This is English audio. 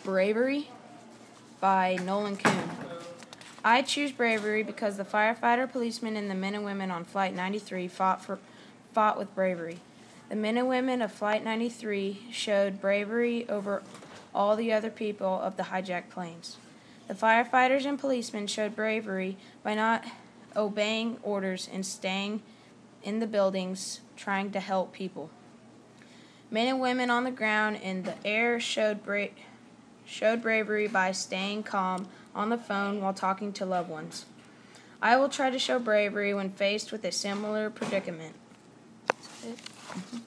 Bravery by Nolan Kuhn. I choose bravery because the firefighter, policemen, and the men and women on Flight 93 fought with bravery. The men and women of Flight 93 showed bravery over all the other people of the hijacked planes. The firefighters and policemen showed bravery by not obeying orders and staying in the buildings trying to help people. Men and women on the ground and the air showed bravery by staying calm on the phone while talking to loved ones. I will try to show bravery when faced with a similar predicament.